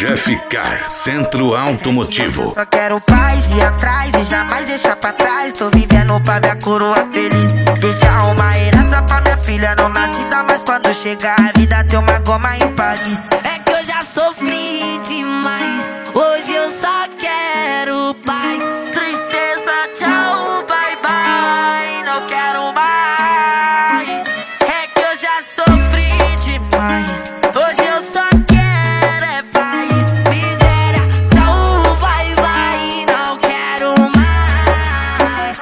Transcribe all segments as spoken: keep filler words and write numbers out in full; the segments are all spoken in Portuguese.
Jeff Car, Centro Automotivo. Só quero paz e atrás e jamais deixar pra trás. Tô vivendo pra minha coroa feliz. Deixar uma herança pra minha filha não nascida, mas quando chegar a vida ter uma goma em Paris. É que eu já sofri demais, hoje eu só quero paz. Tristeza, tchau, bye bye, não quero mais. É que eu já sofri demais, hoje eu só quero é paz. Miséria, tchau, vai, vai, não quero mais.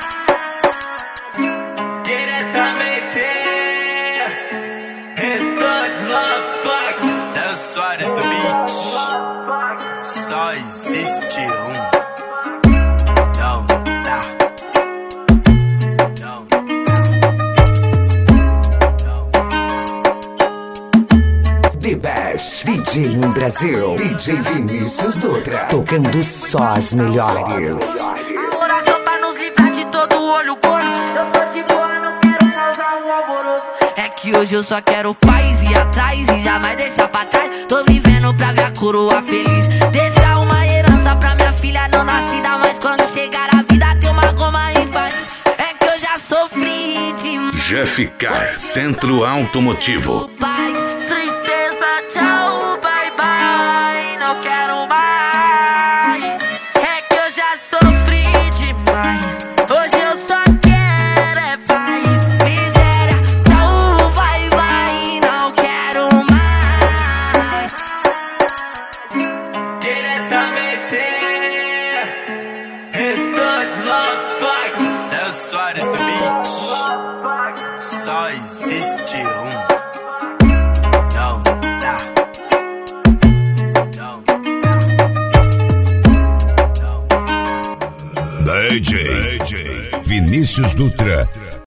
Diretamente, Restante Love Fuck. É o Soares do beat. Só existe um. Não dá. Não dá. Não dá. The Best D J no Brasil, D J Vinícius Dutra, tocando só as melhores. Oração pra nos livrar de todo o olho gordo. Eu tô de boa, não quero causar um alvoroço. É que hoje eu só quero paz e atrás e jamais deixar pra trás. Tô vivendo pra ver a coroa feliz. Deixar uma herança pra minha filha não nascida, mas quando chegar a vida ter uma goma em Paris. É que eu já sofri demais. Jeff Car, Centro Automotivo. Paz, tristeza, tchau, bye bye, não quero mais. É que eu já sofri demais, hoje eu só quero é paz. Miséria, tchau, vai, vai, não quero mais. Diretamente, Restante Love Fuck. É o Soares do beat. Só existe um. Não dá. Não dá. Não dá. D J Vinícius Dutra.